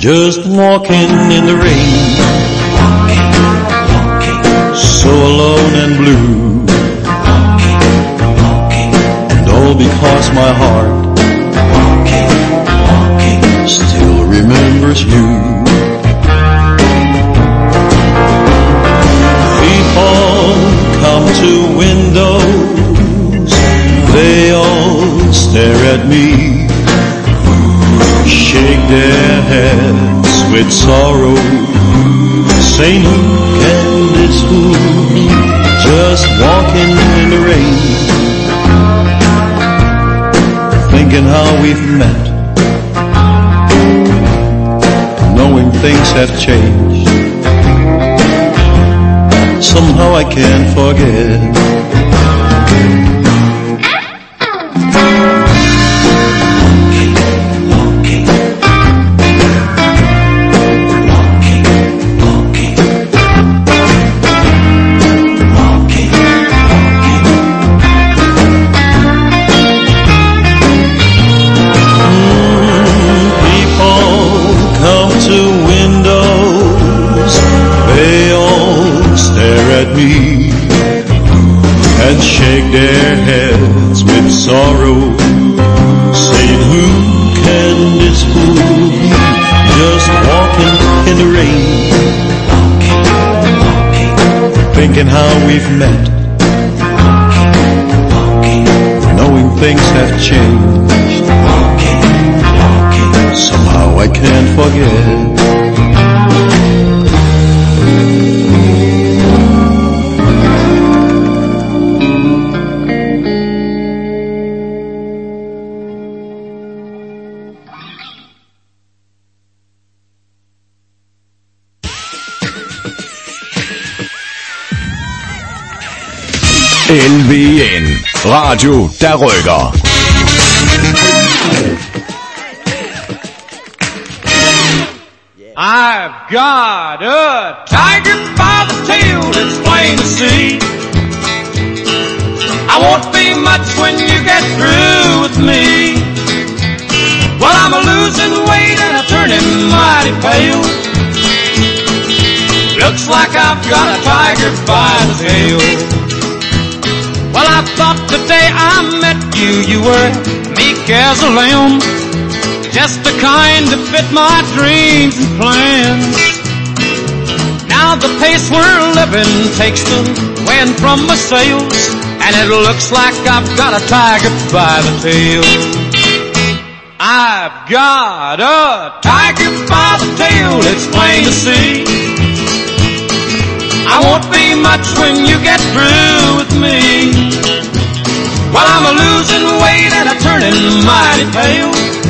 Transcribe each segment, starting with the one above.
just walking in the rain, so alone and blue, and all because my heart still remembers you. People come to windows, they all stare at me, shake their heads with sorrow, saying who can this fool be, just walking in the rain, thinking how we've met, knowing things have changed, somehow I can't forget. And shake their heads with sorrow, saying who can this fool be, just walking in the rain, thinking how we've met, knowing things have changed, somehow I can't forget. LVN Radio, der rykker. I've got a tiger by the tail, it's plain to see. I won't be much when you get through with me. Well, I'm losing weight and I'm turning mighty pale. Looks like I've got a tiger by the tail. Well, I thought the day I met you, you were meek as a lamb, just the kind to fit my dreams and plans. Now the pace we're living takes the wind from my sails, and it looks like I've got a tiger by the tail. I've got a tiger by the tail, it's plain to see. I won't be much when you get through with me. Well, I'm losing weight and I'm turning mighty pale.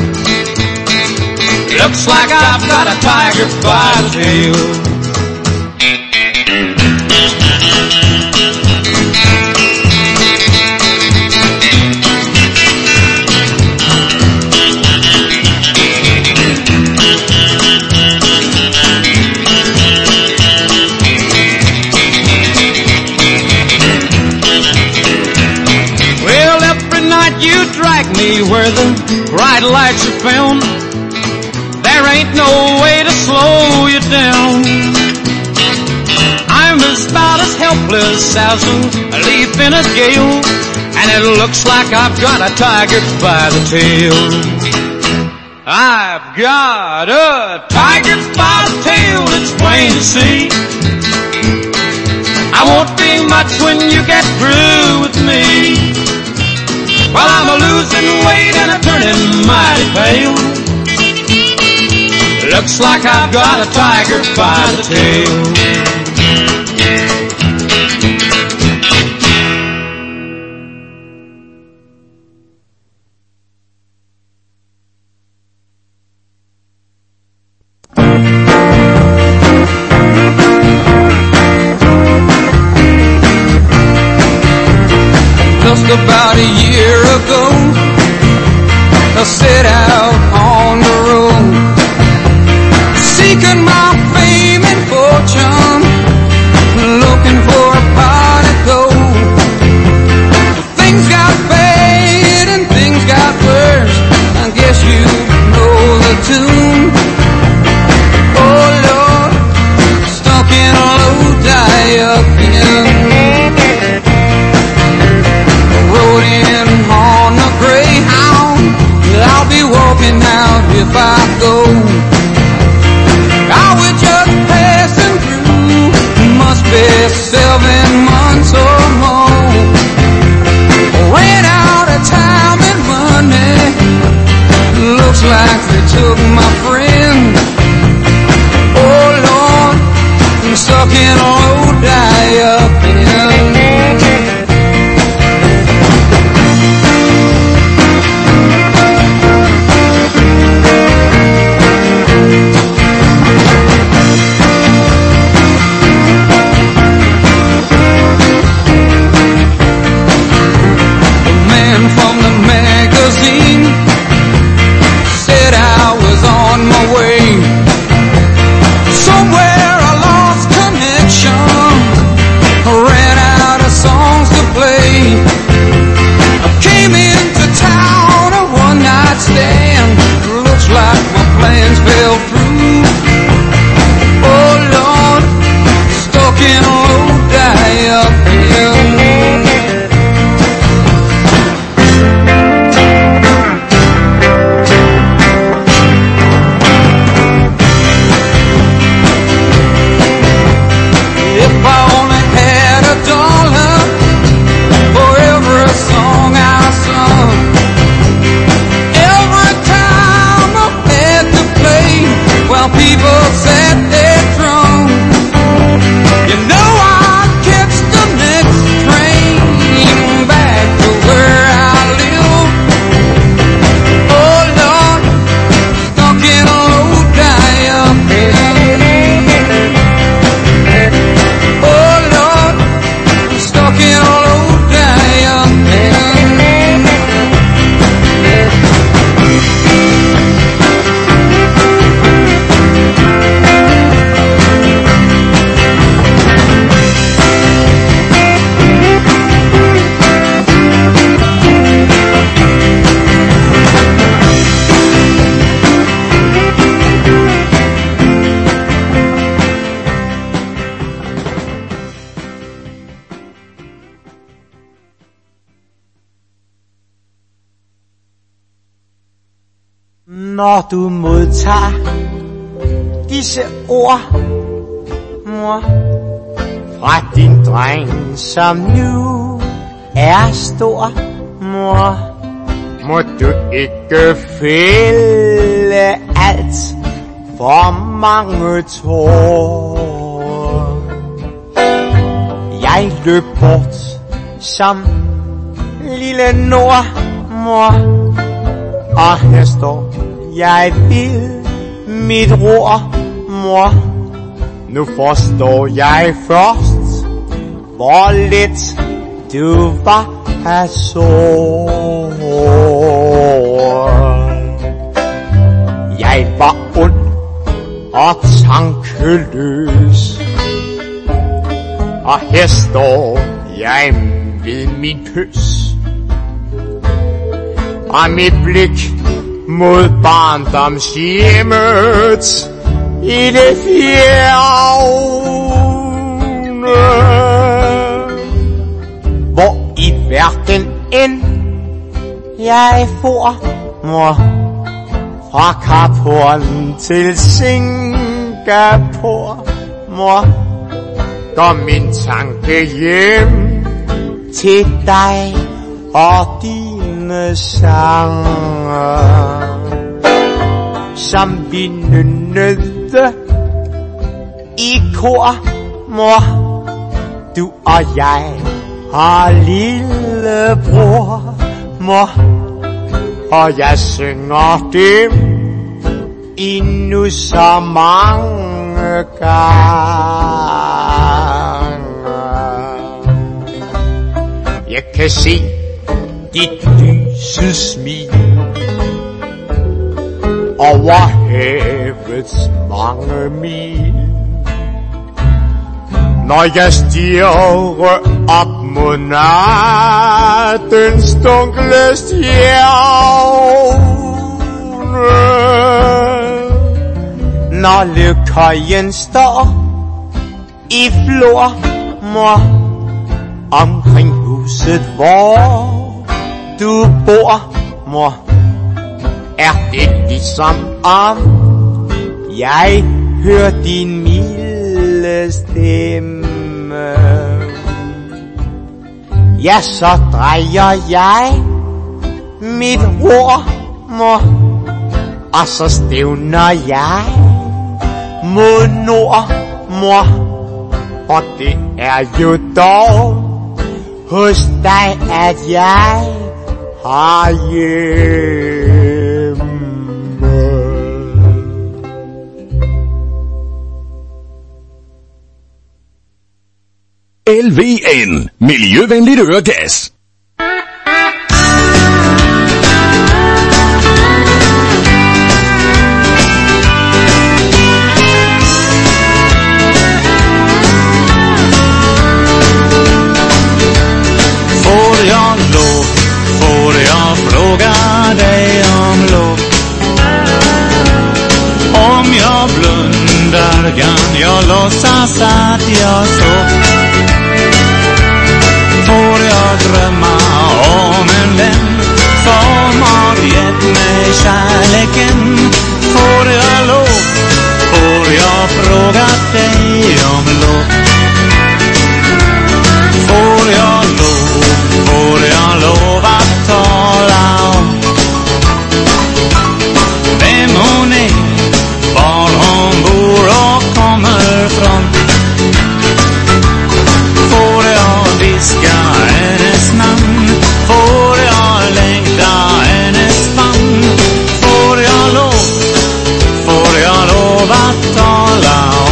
Looks like I've got a tiger by the tail. You drag me where the bright lights are found. There ain't no way to slow you down. I'm about as helpless as a leaf in a gale, and it looks like I've got a tiger by the tail. I've got a tiger by the tail, it's plain to see. I won't be much when you get through with me. Well, I'm losing weight and I'm turning mighty pale. Looks like I've got a tiger by the tail. Just about a year ago, I set out on the road, seeking my fame and fortune. maybe 7 months or more. Ran out of time and money. Looks like they took my friend. Oh Lord, I'm stuck in a low die-up inn. From the magazine said I was on my way. Somewhere I lost connection, ran out of songs to play. I came into town a one-night stand. Looks like my plans fell through. Oh Lord, stuck in a low die-up inn. People said they're drunk. You know I'd catch the next train back to where I live. Oh Lord, stuck in a low die-up inn. Oh Lord, stuck in a low die-up inn. Når du modtager disse ord, mor, fra din dreng, som nu er stor, mor, må du ikke fælde alt for mange tår. Jeg løb bort som lille Nord, mor, og her står jeg ved mit ror, mor. Nu forstår jeg først, hvor lidt du var her sår. Jeg var ond og tankeløs, og her står jeg ved min pøs. Og mit blik mod barndomshjemmet i det fjerne. Hvor i verden end jeg for, mor, fra Kapporten til Singapore, mor, går min tanke hjem til dig og dine sanger, som vi nynnede i kor, mor. Du og jeg har lillebror, mor, og jeg synger dem endnu så mange gange. Jeg kan se dit lyse smil over havets mange mil, når jeg stirrer op mod nattens dunkle stjerne. Når løvkøjen står i flor, mor, omkring huset, hvor du bor, mor, er det ligesom om jeg hører din milde stemme. Ja, så drejer jeg mit ord, mor, og så stævner jeg mod nord, mor. Og det er jo dog hos dig, at jeg har hjemme. LVN, miljøvenligt øregas. Får jag fråga dig om lov? Om jag blundar kan jag låtsas att jag sov. Får jag drömma om en vän som har gett mig kärleken? Får jag lov? Får jag fråga dig om lov? Får jag lov? Får jag lov att tala om vem hon är, var hon bor och kommer från? Får jag viska hennes namn? Får jag längta hennes famn? Får jag lov att tala om?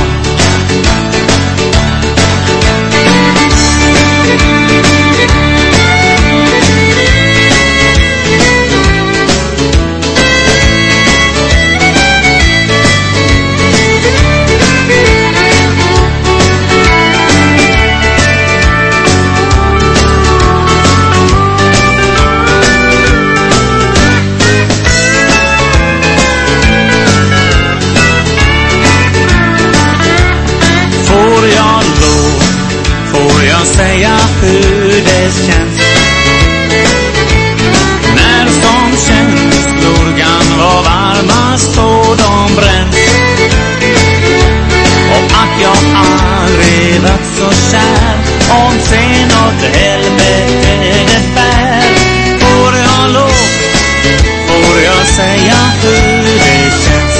Säga hur det känns när som känslor kan vara varmast och de bränns, och att jag aldrig varit så kär om sen åt helvete det bär. Får jag lov? Får jag säga hur det känns?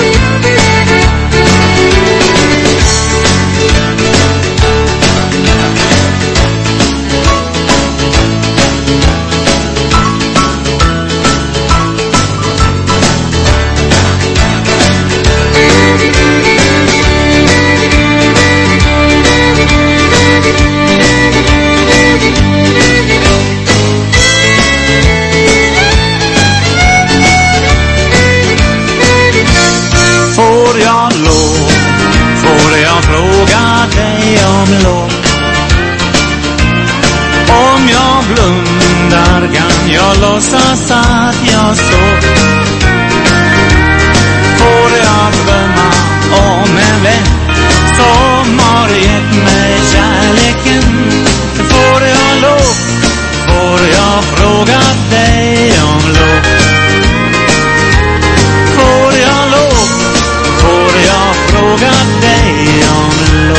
Fråga dig om lov. Om jag blundar kan jag låtsas att jag sov. Får jag drömma om en vän som har gett mig kärleken? Får jag lov? Får jag fråga dig om lov? Får jag lov? Får jag fråga dig om lov?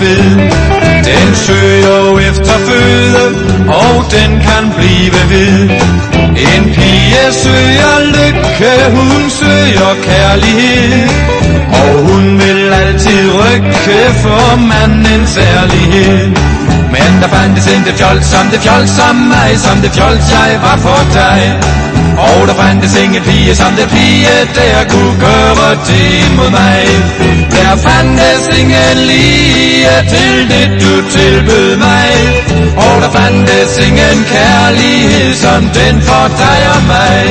ved. Den søger efter føde, og den kan blive ved. En pige søger lykke, hun søger kærlighed, og hun vil altid rykke for mandens særlighed. Men der fandtes intet fjols som det fjols som mig, som det fjols jeg var for dig. Og der fandtes ingen pige som det pige, der kunne gøre det mod mig. Der fandtes ingen lige til det du tilbød mig. Og der fandtes ingen kærlighed som den for dig og mig.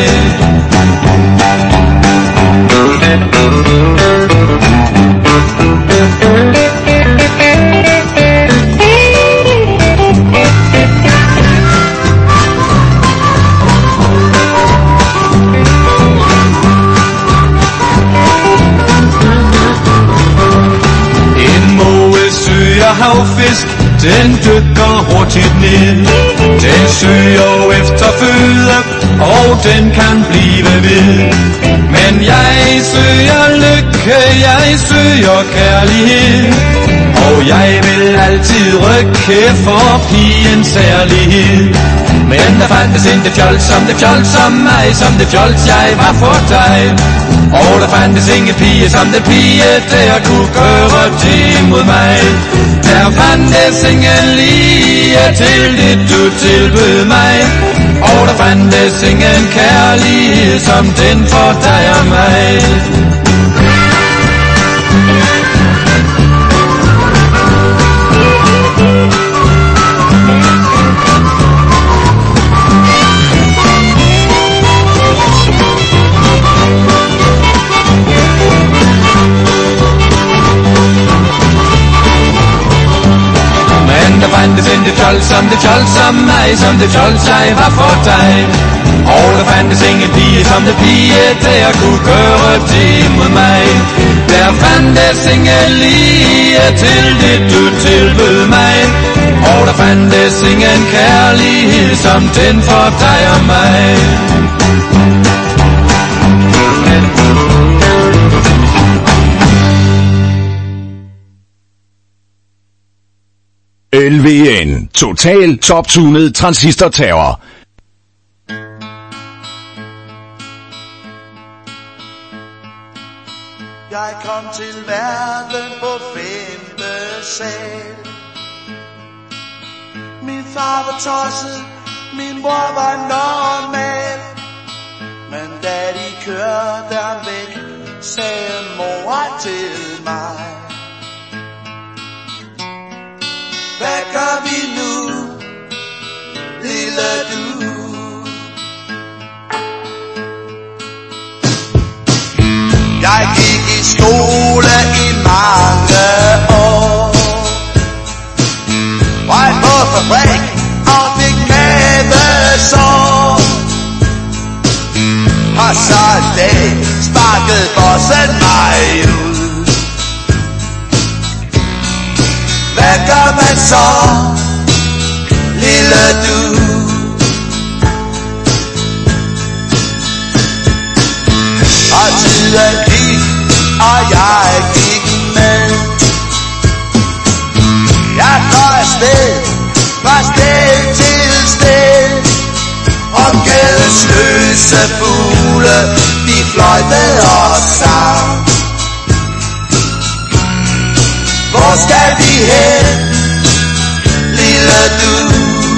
Havfisk, den dykker hurtigt ned. Den søger efter føde, og den kan blive ved. Men jeg søger lykke, jeg søger kærlighed, og jeg vil altid rykke for pigens særlighed. Men der fandtes intet fjols som det fjols som mig, som det fjols jeg var for dig. Og der fandtes ingen pige som det pige, der kunne gøre det mod mig. Der fandtes ingen lige til det du tilbød mig. Og der fandtes ingen kærlighed som den for dig og mig. Der fandtes intet fjols som det fjols som mig, som det fjols jeg var for dig. Og der fandtes ingen pige som det pige, der kunne gøre det mod mig. Der fandtes ingen lige til det du tilbød mig. Og der fandtes ingen kærlighed som den for dig og mig. LVN. Total top-tunet transistor-terror. Jeg kom til verden på 5. sal. Min far var tosset, min mor var normal. Men da de kørte ham væk, sagde mor til mig: hvad gør vi nu, lille du? Jeg gik i skole i mange år, var på fabrik og fik mavesår. Og så en dag sparkede bossen mig ud. Hvad gør man så, lille du? Og tiden gik, og jeg gik med. Jeg går afsted, fra sted til sted. Og gadens løse fugle, de fløjtede og sang. Hvor skal vi hen, lille du?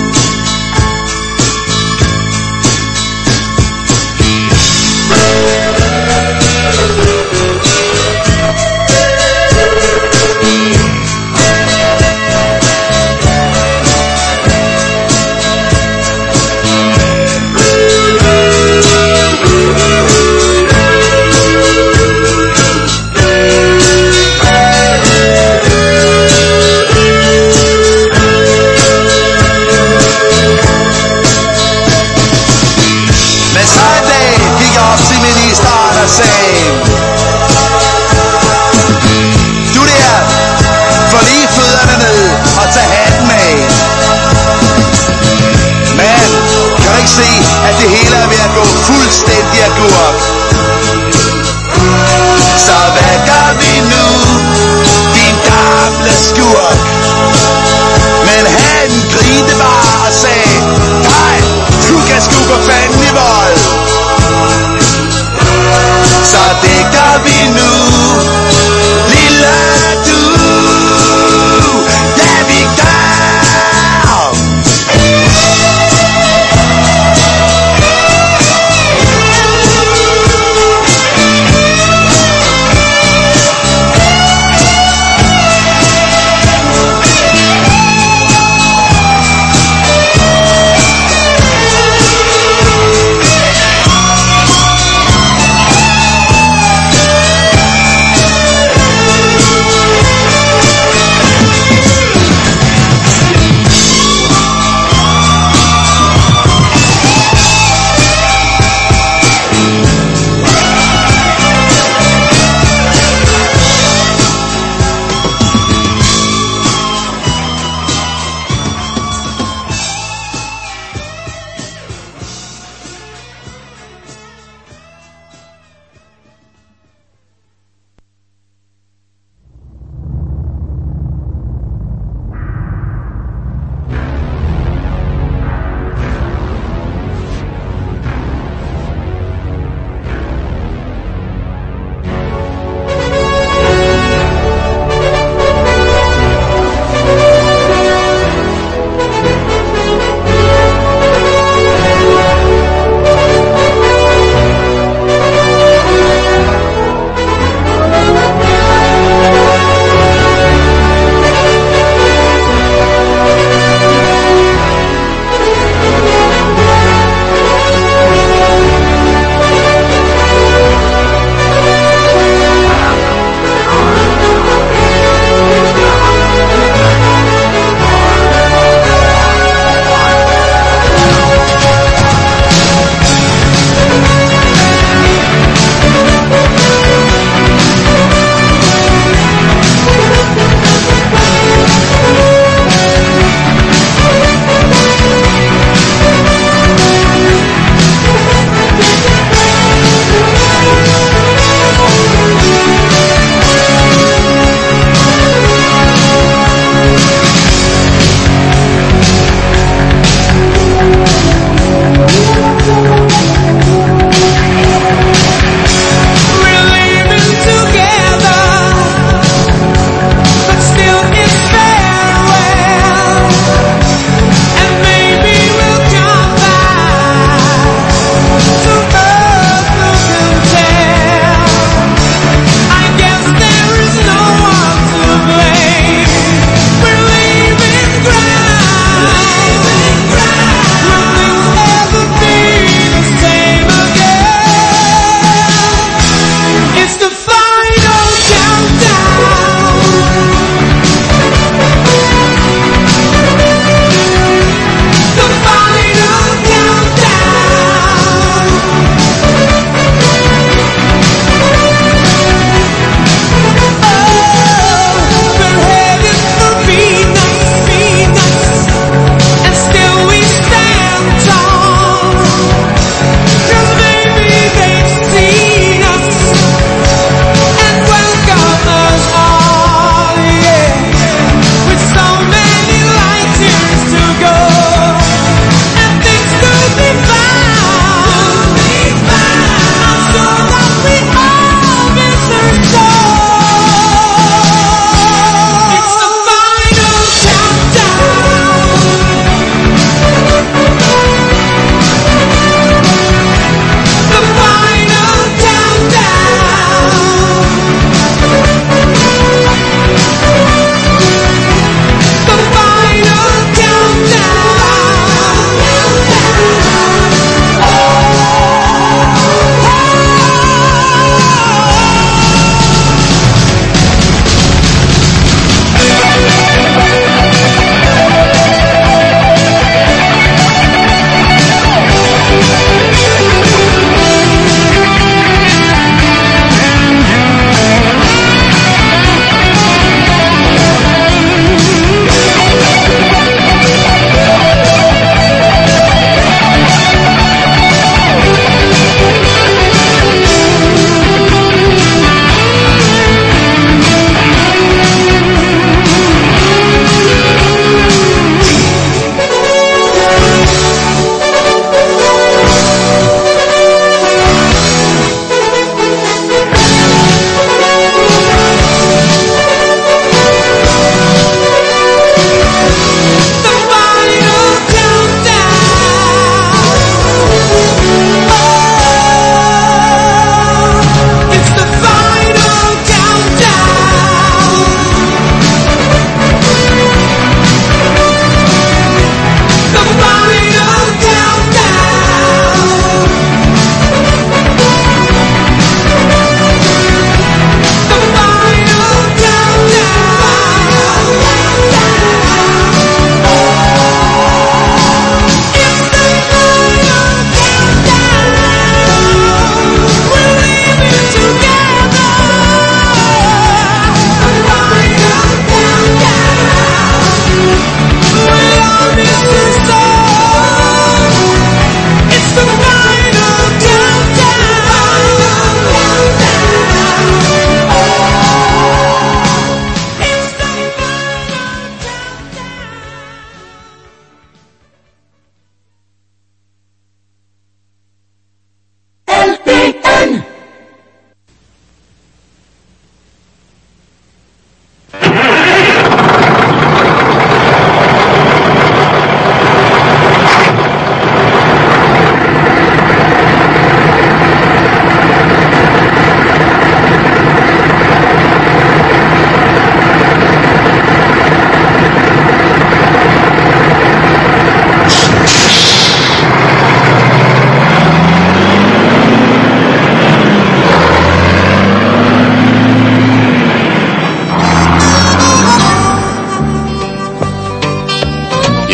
Du der, få lige fødderne ned og tag hatten af. Men kan du ikke se, at det hele er ved at gå fuldstændig agurk? Så hvad gør vi nu, din gamle skur? Newark. Manhattan grinte bare og sagde, hej, du kan sgu gå fanden i vold. Så det gør vi nu, lille du. Ja, vi gør.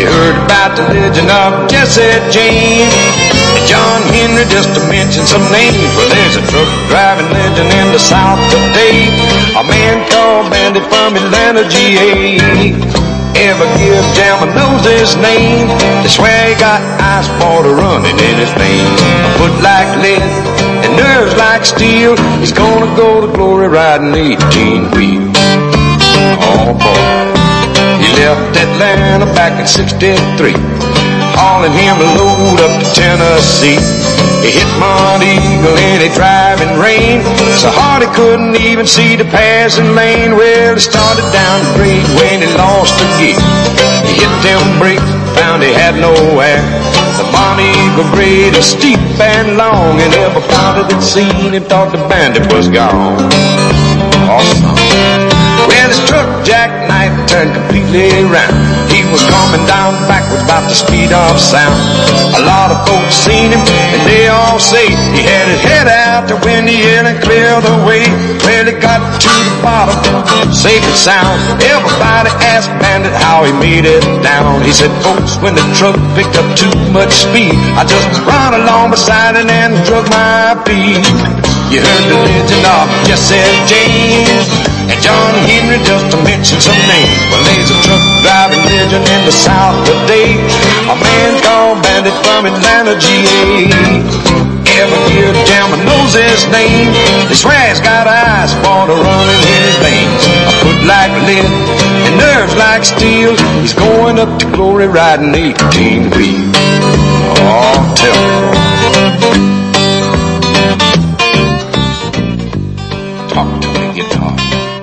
You heard about the legend of Jesse James and John Henry, just to mention some names. Well, there's a truck driving legend in the South today, a man called Bandit from Atlanta, GA. Ever give Jam knows his name. They swear he got ice water running in his veins. A foot like lead and nerves like steel. He's gonna go to glory riding 18 wheels. Oh boy, he left Atlanta back in '63, hauling him a load up to Tennessee. He hit Mount Eagle in a driving rain, so hard he couldn't even see the passing lane. Well, he started down the grade when he lost a gear. He hit them brakes, found he had no air. The Mount Eagle grade was steep and long, and everybody that seen him thought the bandit was gone. Awesome. Well, his truck jackknifed turned completely around. He was coming down backwards about the speed of sound. A lot of folks seen him, and they all say he had his head out to win the hill and clear the way. Well, he got to the bottom, safe and sound. Everybody asked Bandit how he made it down. He said, folks, when the truck picked up too much speed, I just ran along beside it and drug my feet. You heard the legend of Jesse James and John Henry, just to mention some names. Well, there's a truck driving legend in the South today, a man called Bandit from Atlanta, GA. Every year Jammer knows his name. They swear he's got ice water running in his veins. A foot like lead and nerves like steel. He's going up to glory riding 18 wheels. Oh, tell me. Talk to me, guitar.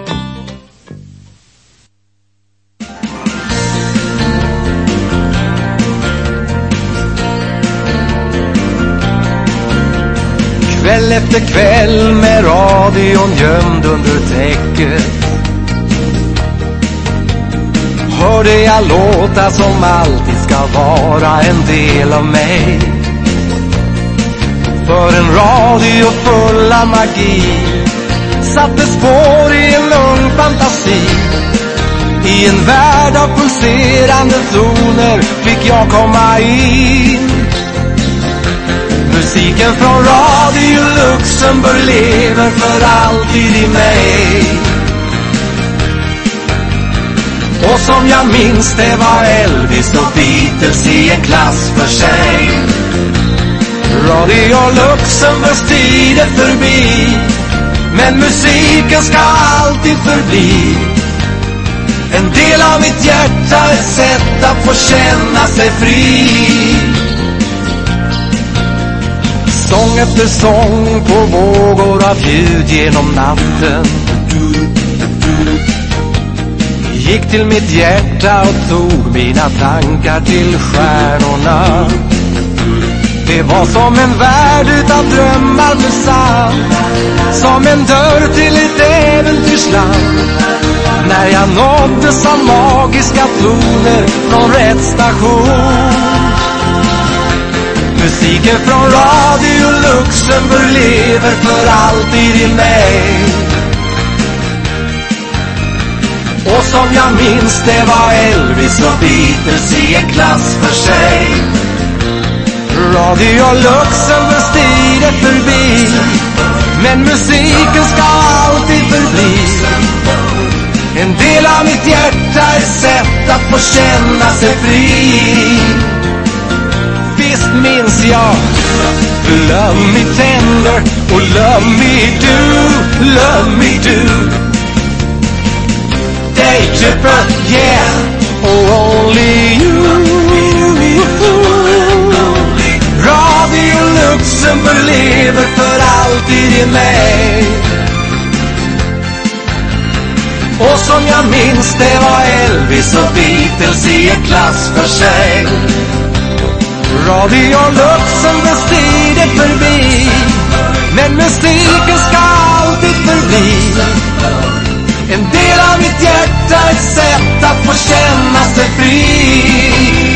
Kväll efter kväll med radion gömd under täcket hörde jag låtar som alltid ska vara en del av mig. För en radio full av magi satte spår i en lugn fantasi. I en värld av pulserande toner fick jag komma in. Musiken från Radio Luxemburg lever för alltid i mig. Och som jag minns det var Elvis och Beatles i en klass för sig. Radio Luxemburgs tid är förbi, men musiken ska alltid förbli en del av mitt hjärta, ett sätt att få känna sig fri. Sång efter sång på vågor av ljud genom natten gick till mitt hjärta och tog mina tankar till stjärnorna. Det var som en värld utan drömmar besatt, som en dörr till ett äventyrsland. När jag nåddes av magiska toner från rätt station. Musiken från Radio Luxemburg lever för alltid i mig. Och som jag minns det var Elvis och Beatles i en klass för sig. Radio Luxemburgs tid är förbi, men musiken ska alltid förbli en del av mitt hjärta, ett sätt att få känna sig fri. Visst minns jag Love me tender och love me do, love me do. Daytripper, yeah, oh only you. Radio Luxemburg lever för alltid i mig. Och som jag minns det var Elvis och Beatles i en klass för sig. Radio Luxemburgs tid är förbi, men musiken ska alltid förbli en del av mitt hjärta, ett sätt att få känna sig fri.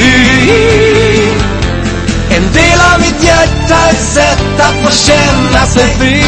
En del av mitt hjärta, ett sätt att få känna sig fri.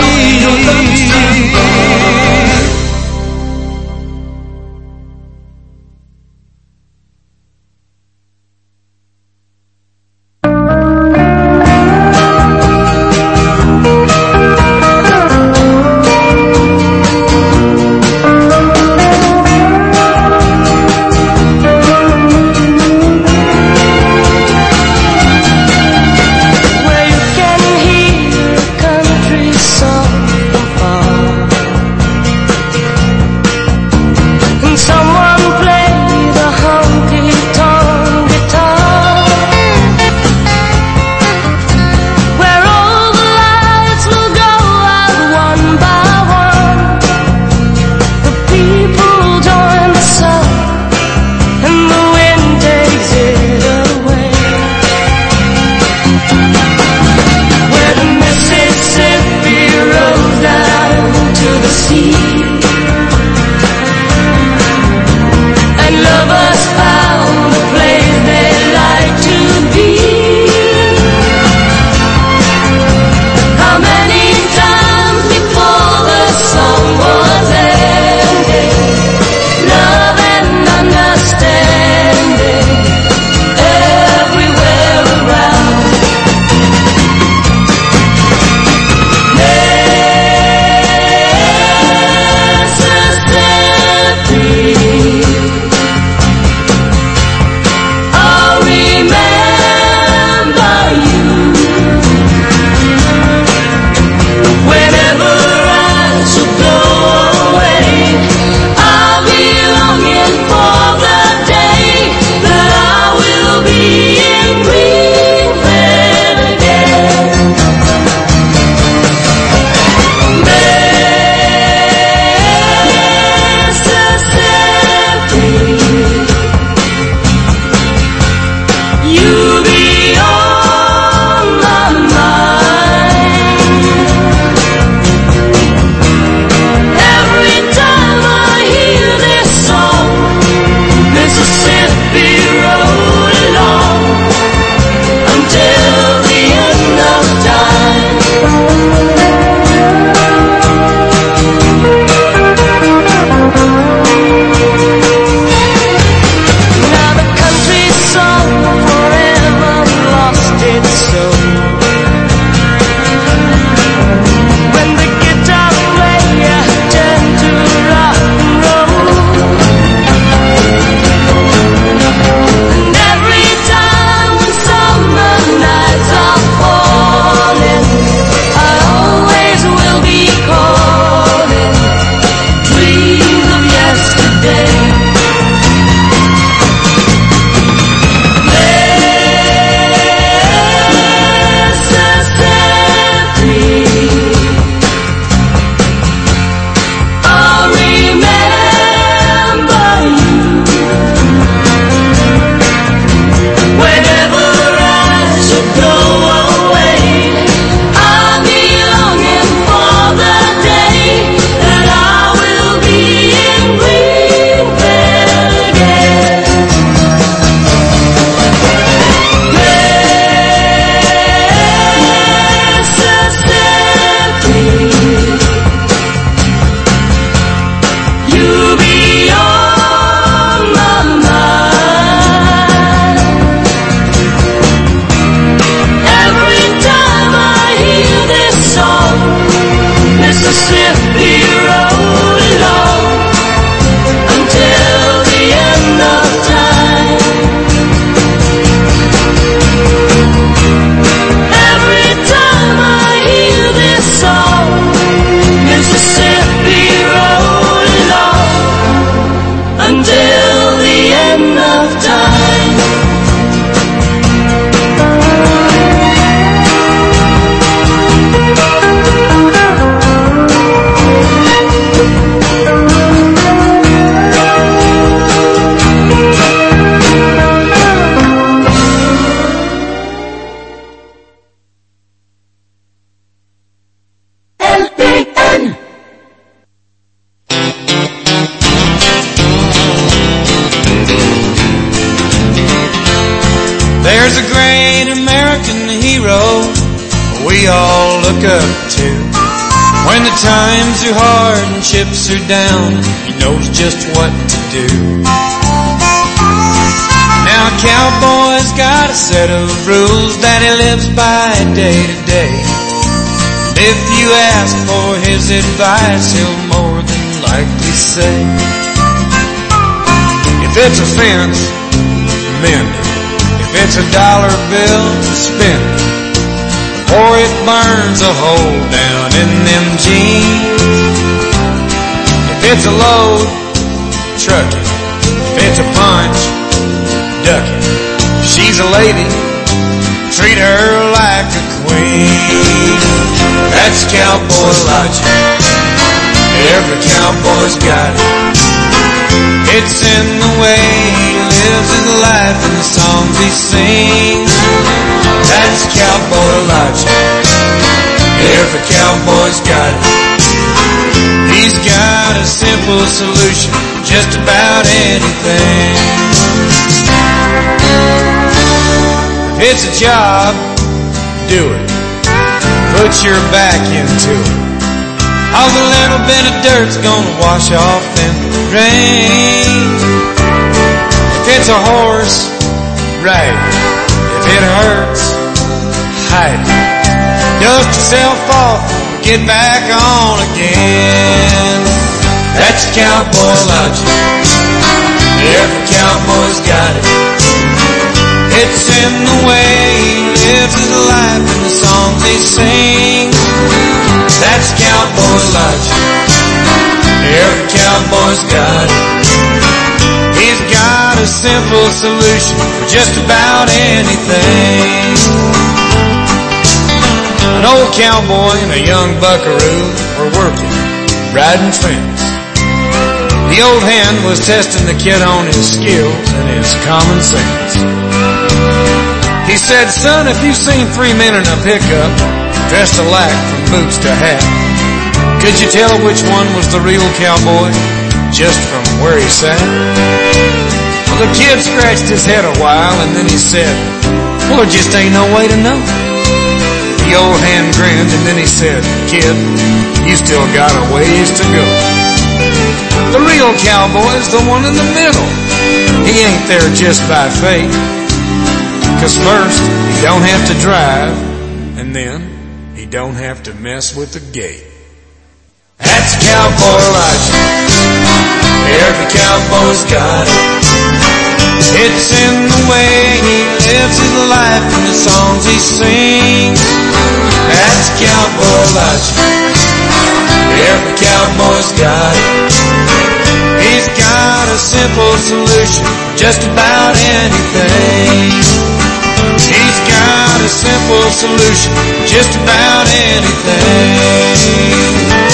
You'll be on my mind. Every time I hear this song, Mississippi roll along until the end of time. Now the country song forever lost its soul. When the guitar player turned to rock and roll, and every time when summer nights are falling, I always will be calling dreams of yesterday. Mississippi roll along until the end of time. Every time I hear this song, Mississippi roll along until the end of time. There's a great American hero we all look up to. When the times are hard and chips are down, he knows just what to do. Now a cowboy's got a set of rules that he lives by day to day. And if you ask for his advice, he'll more than likely say, if it's a fence, mend it. If it's a dollar bill, spend it, or it burns a hole down in them jeans. If it's a load, truck it. If it's a punch, duck it. If she's a lady, treat her like a queen. That's cowboy logic. Every cowboy's got it. It's in the way he lives his life and the songs he sings. That's cowboy logic. Every cowboy's got it. He's got a simple solution, just about anything. If it's a job, do it. Put your back into it. All the little bit of dirt's gonna wash off in the rain. If it's a horse, ride it. If it hurts, hide it. Dust yourself off, get back on again. That's cowboy logic. Every cowboy's got it. It's in the way he lives his life and the songs he sings. That's cowboy logic. Every cowboy's got it. He's got a simple solution for just about anything. An old cowboy and a young buckaroo were working, riding fence. The old hand was testing the kid on his skills and his common sense. He said, son, if you've seen three men in a pickup dressed alike from boots to hat, could you tell which one was the real cowboy just from where he sat? Well, the kid scratched his head a while and then he said, well, there just ain't no way to know. The old hand grinned and then he said, kid, you still got a ways to go. The real cowboy's the one in the middle. He ain't there just by fate. 'Cause first, he don't have to drive, and then he don't have to mess with the gate. That's cowboy life. Every cowboy's got it. It's in the way he lives his life and the songs he sings. That's cowboy life. Every cowboy's got it. He's got a simple solution, just about anything. He's got a simple solution, just about anything.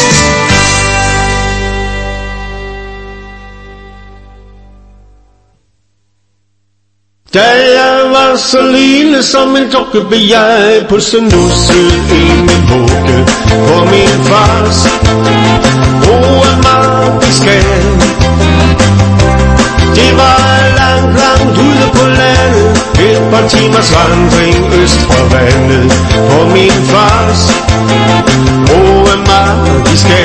Da jeg var så lille som en dukke, blev jeg pludselig nusset i min vugge på min fars romantiske. Det var langt ude på landet, et par timers vandring øst for vandet på min fars romantiske.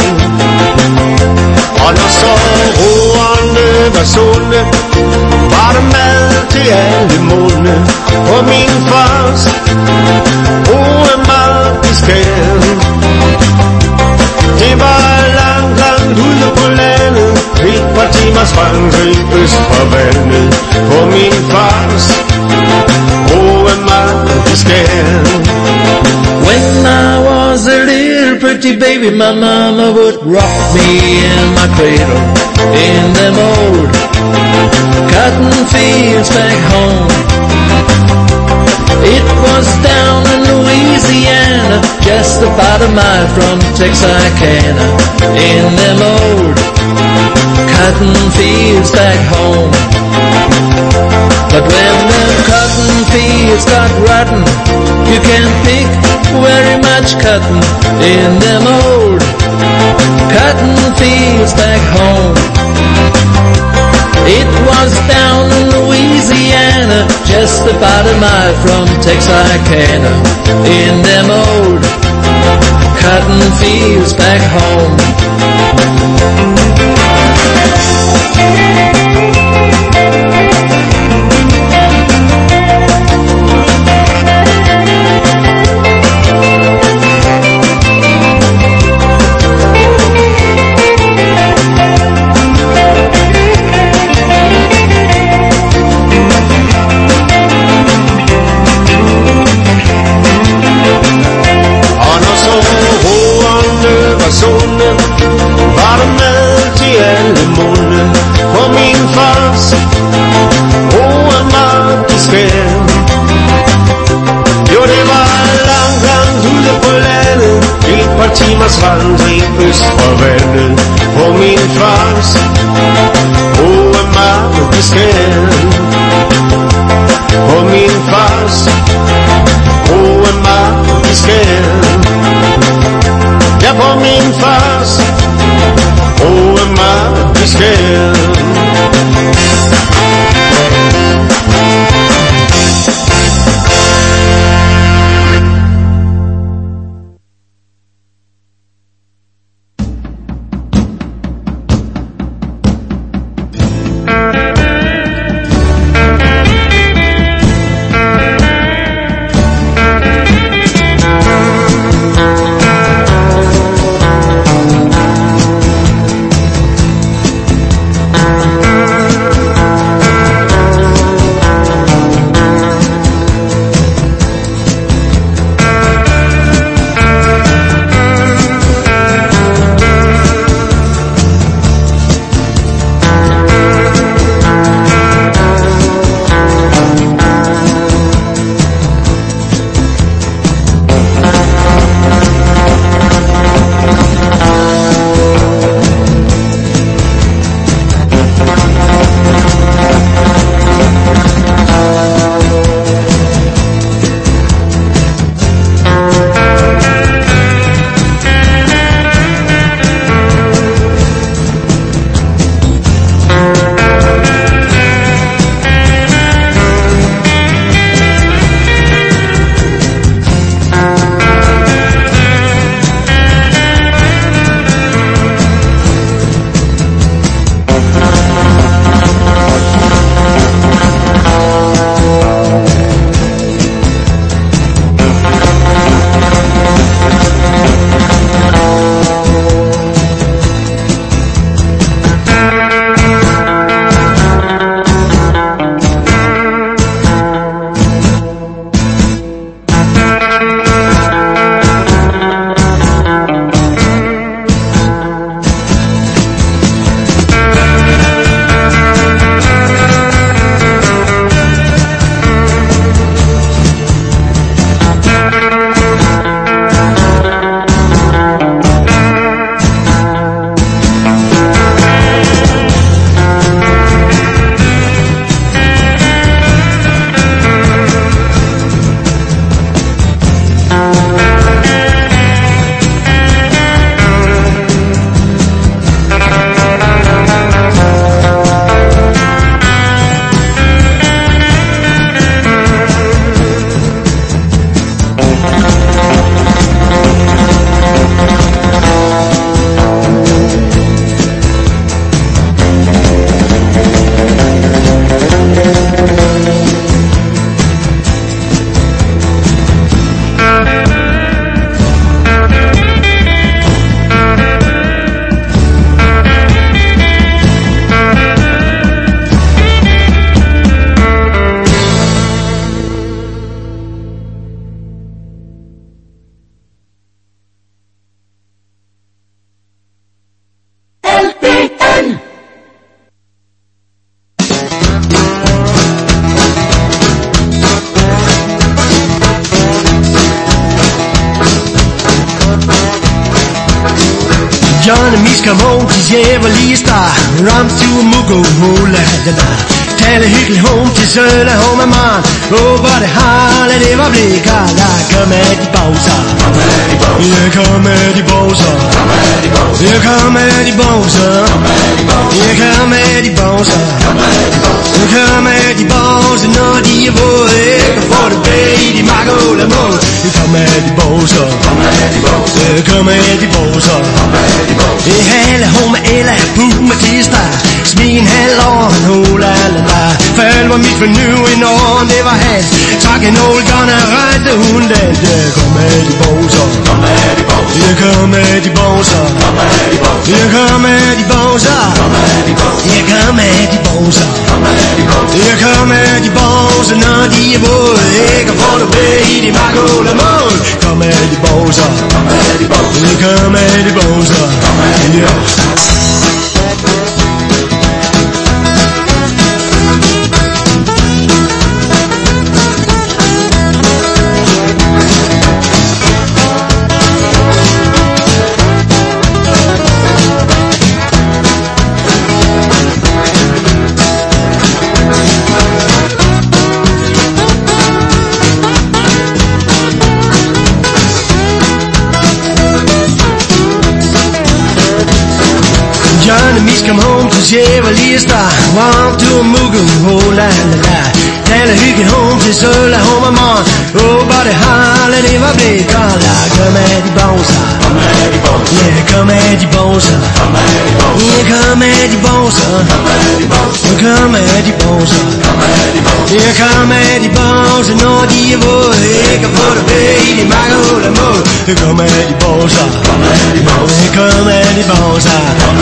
Og når så roerne var sunde, var der mad til alle munde på min fars romantiske. Det var langt ude på landet, et par timers vandring øst for vandet på min fars romantiske. When I was a little pretty baby, my mama would rock me in my cradle in them old cotton fields back home. It was down in Louisiana, just about a mile from Texarkana, in them old cotton fields back home. But when the cotton fields got rotten, you can't pick very much cotton in them old cotton fields back home. It was down in Louisiana, just about a mile from Texarkana, in them old cotton fields back home. Var der mad til alle munde på min fars romantiske. Jo, det var langt ude på landet, et par timers vandring øst for vandet på min fars romantiske. På min fars romantiske. Ja, på min fars romantiske. Johnny Mees come home, til djævel star. Ram to a mugo, la la la. Tale hyggelig home til Sølle, home af morgen. Hvor det harle, det var blevet kaldt. Kom med de bowser. Ja, kom med de bowser. Ja, kom med de bowser. Ja, kom med de bowser. Ja, kom med de bowser, når de er våde. Ikke får det bag i de makkåle mål. Ja, kom med de bowser. Ja, kom med de bowser. Ja, hale home eller bug med tister. Smig en halv år, la la la. Fald var mit for nu i Norden, det var hans. Tak en old gunner, rette hunden. Ja, kom med de bowser. Ja, kom med de bowser. Ja, kom med de bowser. Ja, kom med de bowser. Ja, kom med de bowser, når de er våde. Ikke får du ved i de makkåle mål. Kom med de bowser. Ja, kom med de bowser. Ja. Johnny Mees come home til djævelister. Warm to a mugu, la la la. Tale hygge home til Sølle, home af morgen. Hvor det harle, det var blevet koldt. Kom med de bowser. Ja, kom med de bowser. Ja, kom med de bowser. Kom med de bowser. Ja, kom med de bowser, når de er våde. Ikke få det ved i de makkehul af mål. Kom med de bowser. Kom med de bowser.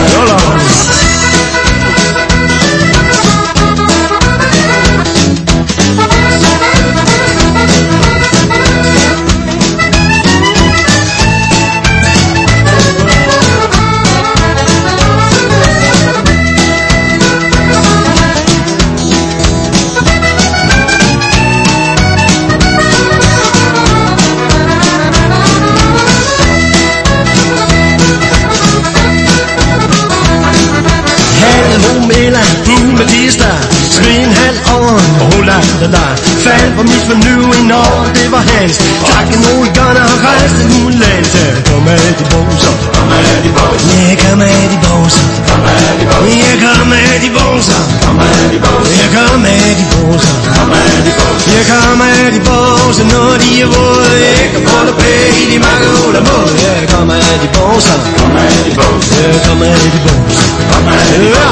Smid en halv år, la la la. Fald var mit for nu i Norden, det var hans. Tak en old gunner, han rejste udenlands. Kom med de bowser. Ja, kom med de bowser. Ja, kom med de bowser. Ja, kom med de bowser. Ja, kom med de bowser, når de er våde. Ikke får det bag i de makkehul af mål. Ja, kom med de bowser. Ja, kom med de bowser. Ja.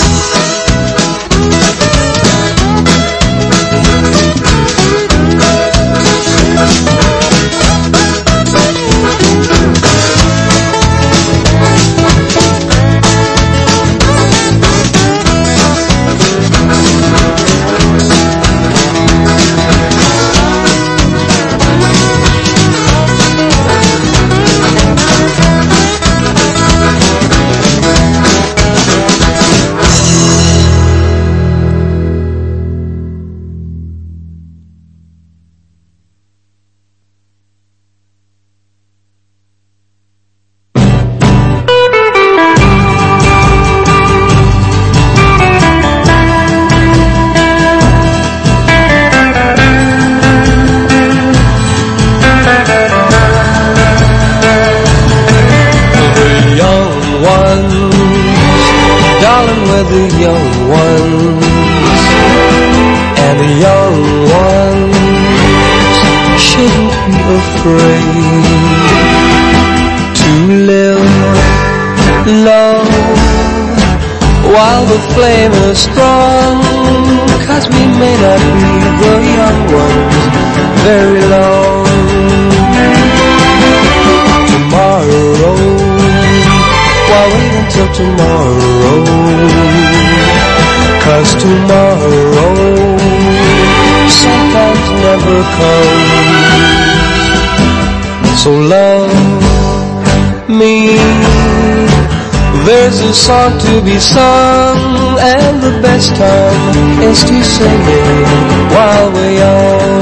Song to be sung, and the best time is to sing it while we're young.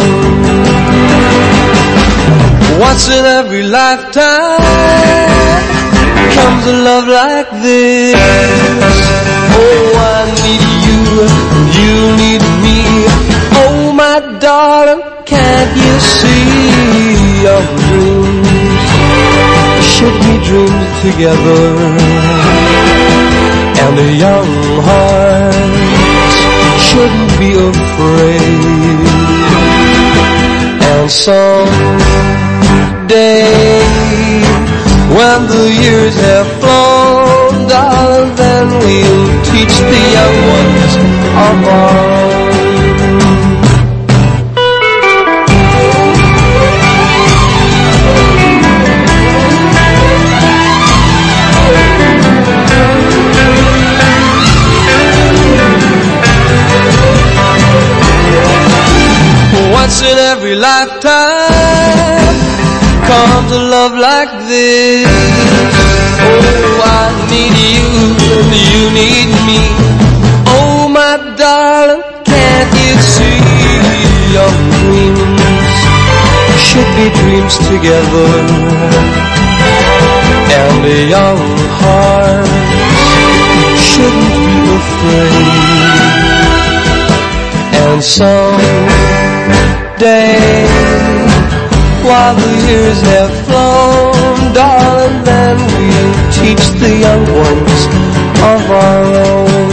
Once in every lifetime, comes a love like this. Oh, I need you, you need me. Oh, my darling, can't you see our dreams should be dreamed together, and the young hearts shouldn't be afraid. And someday, when the years have flown, darling, then we'll teach the young ones of our own. Once in every lifetime comes a love like this. Oh, I need you and you need me. Oh, my darling, can't you see your dreams should be dreams together, and the young hearts shouldn't be afraid. And someday, while the years have flown, darling, then we'll teach the young ones of our own.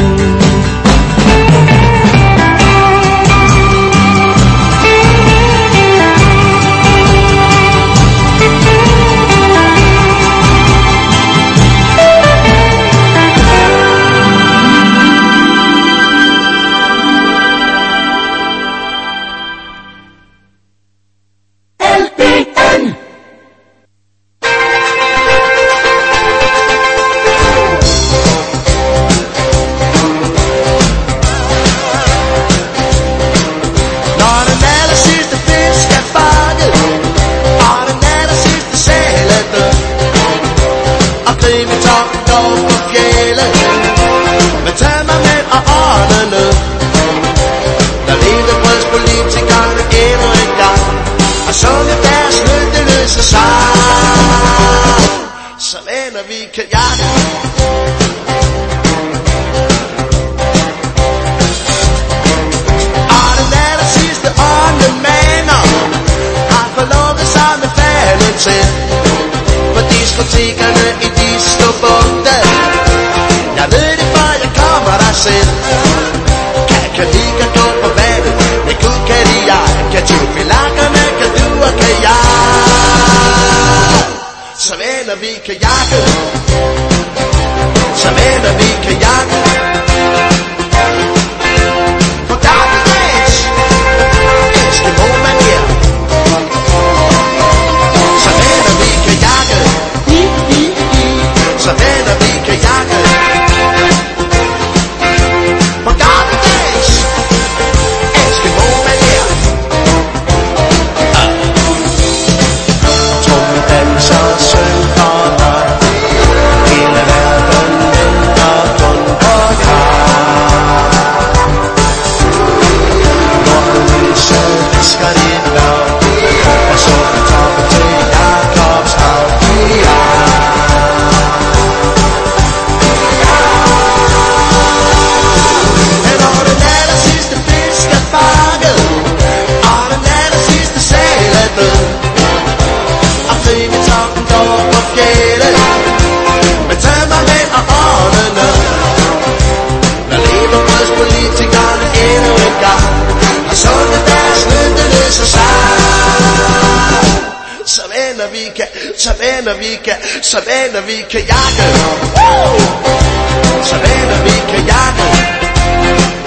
Savannah, vi kan jakke. Savannah, vi kan jakke.